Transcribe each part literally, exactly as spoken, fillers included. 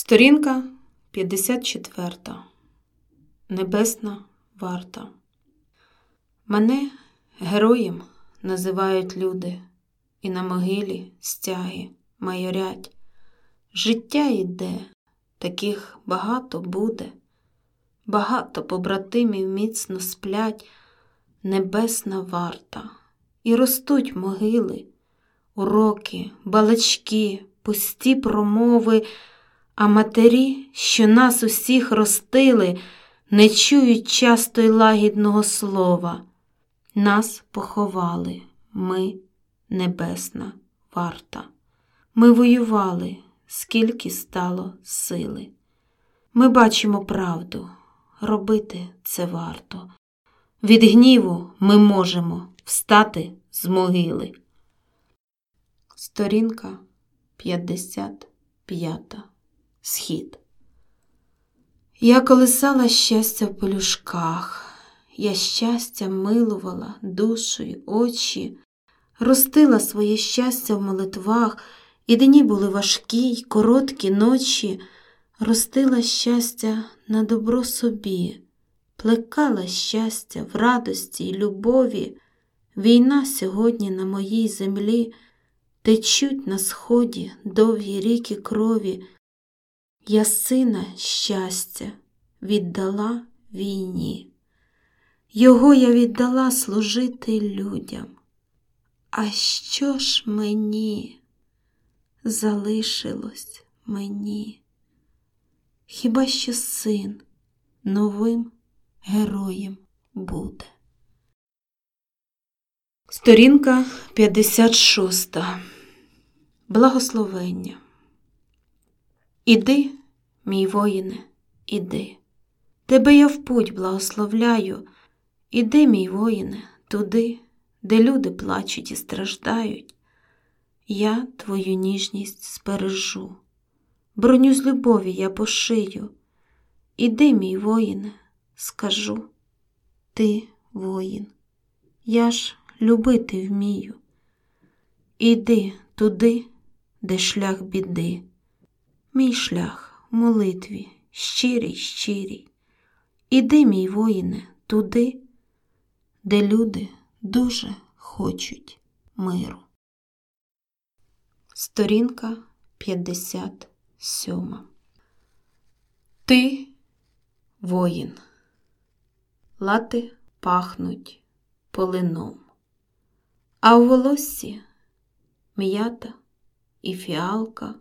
Сторінка п'ятдесят четверта. Небесна варта. Мене героєм називають люди, і на могилі стяги майорять. Життя йде, таких багато буде, багато побратимів міцно сплять. Небесна варта. І ростуть могили, уроки, балачки, пусті промови, а матері, що нас усіх ростили, не чують часто й лагідного слова. Нас поховали, ми небесна варта. Ми воювали, скільки стало сили. Ми бачимо правду, робити це варто. Від гніву ми можемо встати з могили. Сторінка п'ятдесят п'ята. Схід. Я колисала щастя в пелюшках, я щастя милувала душою очі, ростила своє щастя в молитвах, і дні були важкі й короткі ночі, ростила щастя на добро собі, плекала щастя в радості й любові. Війна сьогодні на моїй землі, течуть на сході довгі ріки крові. Я сина щастя віддала війні, його я віддала служити людям. А що ж мені залишилось мені? Хіба що син новим героєм буде. Сторінка п'ятдесят шоста. Благословення. Іди, мій воїне, іди. Тебе я в путь благословляю. Іди, мій воїне, туди, де люди плачуть і страждають. Я твою ніжність збережу, броню з любові я пошию. Іди, мій воїне, скажу, ти воїн, я ж любити вмію. Іди туди, де шлях біди. Мій шлях в молитві, щирій, щирій. Іди, мій воїне, туди, де люди дуже хочуть миру. Сторінка п'ятдесят сьома. Ти воїн. Лати пахнуть полином, а у волоссі м'ята і фіалка.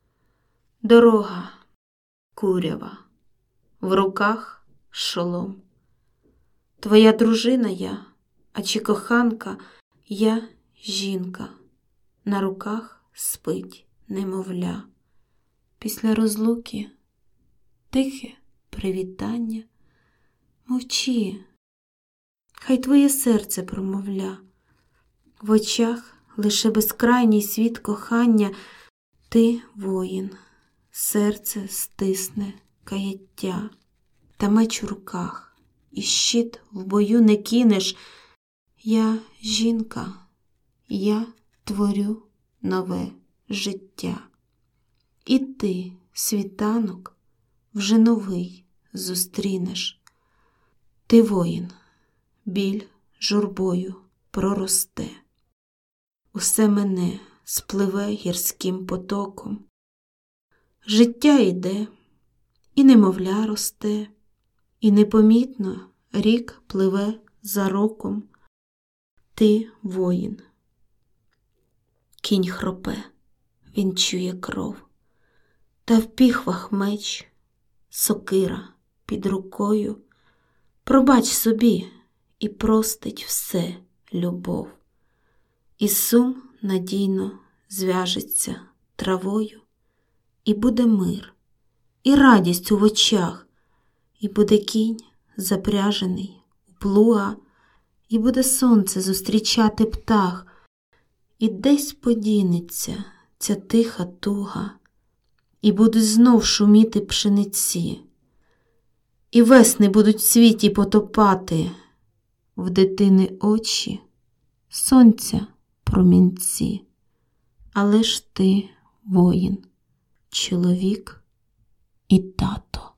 Дорога курява, в руках шолом. Твоя дружина я, а чи коханка, я жінка, на руках спить немовля. Після розлуки тихе привітання. Мовчи, хай твоє серце промовля. В очах лише безкрайній світ кохання. Ти воїн, серце стисне каяття, та меч у руках, і щит в бою не кинеш. Я жінка, я творю нове життя. І ти, світанок, вже новий зустрінеш. Ти воїн, біль журбою проросте. Усе мене спливе гірським потоком. Життя йде, і немовля росте, і непомітно рік пливе за роком. Ти воїн. Кінь хропе, він чує кров, та в піхвах меч, сокира під рукою. Пробач собі, і простить все любов. І сум надійно зв'яжеться травою, і буде мир, і радість у очах, і буде кінь запряжений у плуга, і буде сонце зустрічати птах, і десь подінеться ця тиха туга, і будуть знов шуміти пшениці, і весни будуть в світі потопати в дитини очі сонця промінці. Але ж ти воїн, чоловік і тато.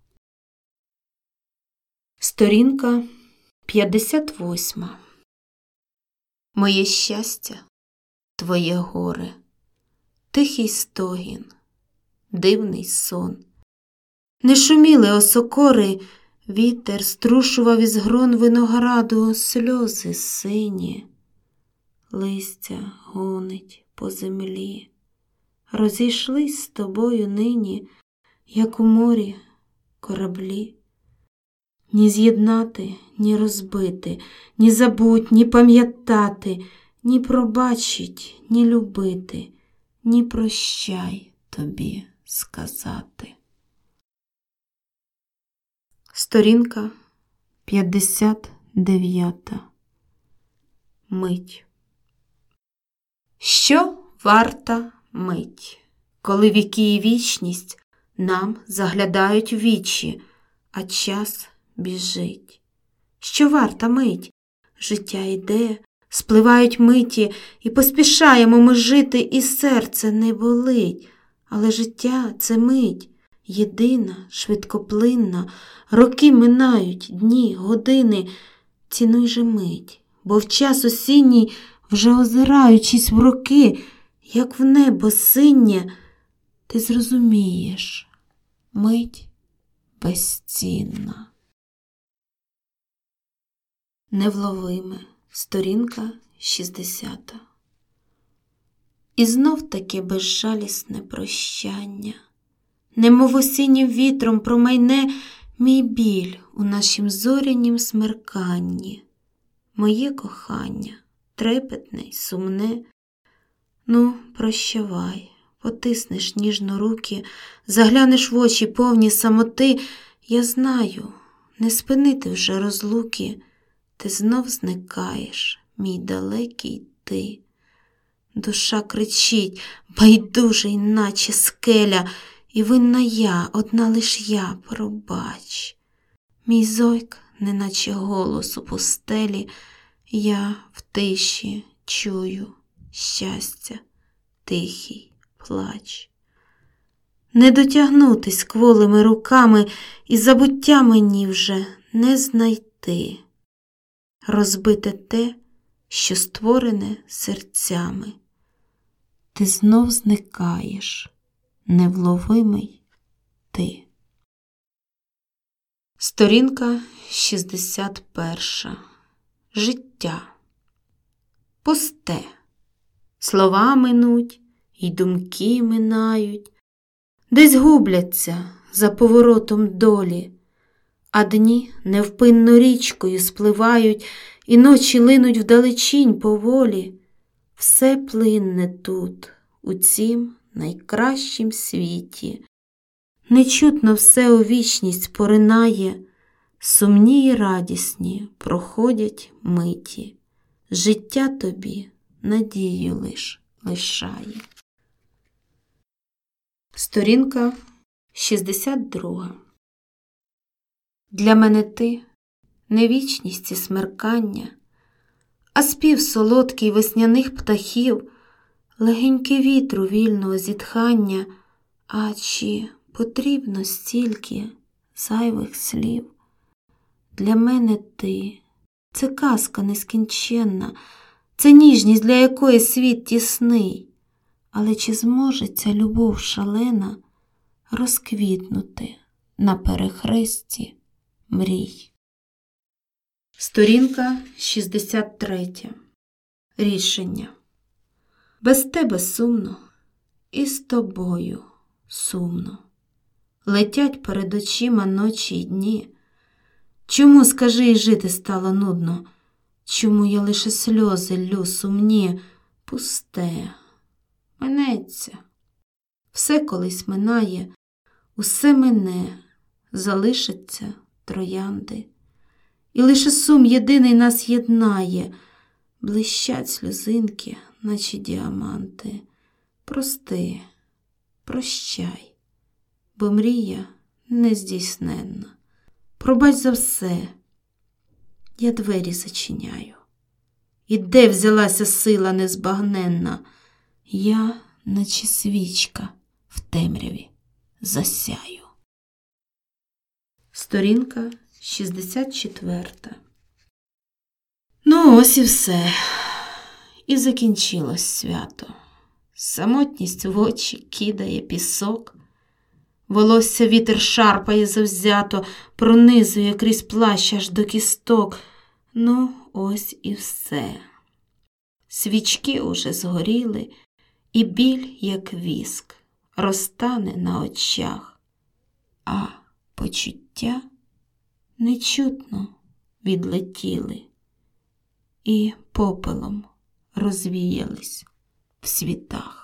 Сторінка п'ятдесят восьма. Моє щастя, твоє горе, тихий стогін, дивний сон. Не шуміли осокори, вітер струшував із грон винограду сльози сині. Листя гонить по землі. Розійшлись з тобою нині, як у морі кораблі. Ні з'єднати, ні розбити, ні забуть, ні пам'ятати, ні пробачить, ні любити, ні прощай тобі сказати. Сторінка п'ятдесят дев'ята. Мить. Що варта мить, коли віки і вічність нам заглядають в вічі, а час біжить? Що варта мить? Життя йде, спливають миті, і поспішаємо ми жити, і серце не болить. Але життя – це мить, єдина, швидкоплинна, роки минають, дні, години. Цінуй же мить, бо в час осінній, вже озираючись в роки, як в небо синє, ти зрозумієш, мить безцінна. Невловиме. Сторінка шістдесята. І знов таки безжалісне прощання. Немов осіннім вітром промайне мій біль у нашім зорянім смерканні. Моє кохання, трепетне й сумне. Ну, прощавай, потиснеш ніжно руки, заглянеш в очі повні самоти. Я знаю, не спинити вже розлуки. Ти знов зникаєш, мій далекий ти. Душа кричить, байдужий, наче скеля, і винна я, одна лиш я, пробач. Мій зойк, неначе голос у пустелі, я в тиші чую щастя, тихий плач. Не дотягнутись кволими руками, і забуття мені вже не знайти. Розбите те, що створене серцями. Ти знов зникаєш, невловимий ти. Сторінка шістдесят перша. Життя. Пусте. Слова минуть, і думки минають, десь губляться за поворотом долі, а дні невпинно річкою спливають, і ночі линуть вдалечінь поволі. Все плинне тут, у цім найкращім світі. Нечутно все у вічність поринає, сумні й радісні проходять миті. Життя тобі надію лиш лишає. Сторінка шістдесят друга. Для мене ти не вічність і смеркання, а спів солодкий весняних птахів, легеньке вітру вільного зітхання. А чи потрібно стільки зайвих слів? Для мене ти – це казка нескінченна, це ніжність, для якої світ тісний. Але чи зможе ця любов шалена розквітнути на перехресті мрій? Сторінка шістдесят третя. Рішення. Без тебе сумно, і з тобою сумно. Летять перед очима ночі й дні. Чому, скажи, й жити стало нудно? Чому я лише сльози ллю сумні? Пусте, минеться. Все колись минає, усе мине, залишаться троянди. І лише сум єдиний нас єднає. Блищать сльозинки, наче діаманти. Прости, прощай, бо мрія нездійсненна. Пробач за все, я двері зачиняю. І де взялася сила незбагненна? Я, наче свічка, в темряві засяю. Сторінка шістдесят четверта. Ну, ось і все. І закінчилось свято. Самотність в очі кидає пісок. Волосся вітер шарпає завзято, пронизує крізь плащ аж до кісток. Ну, ось і все. Свічки уже згоріли, і біль, як віск, розтане на очах. А почуття нечутно відлетіли і попелом розвіялись в світах.